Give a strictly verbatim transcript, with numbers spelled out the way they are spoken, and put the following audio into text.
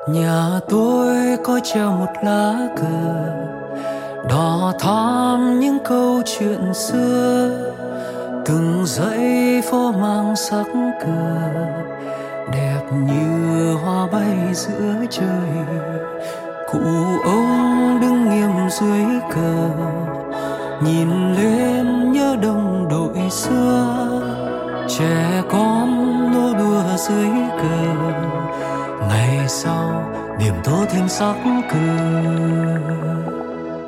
Nhà tôi có treo một lá cờ đỏ thắm những câu chuyện xưa, từng dãy phố mang sắc cờ đẹp như hoa bay giữa trời. Cụ ông đứng nghiêm dưới cờ, nhìn lên nhớ đồng đội xưa. Trẻ con nô đùa dưới cờ, ngày sau niềm tô thêm sắc cờ.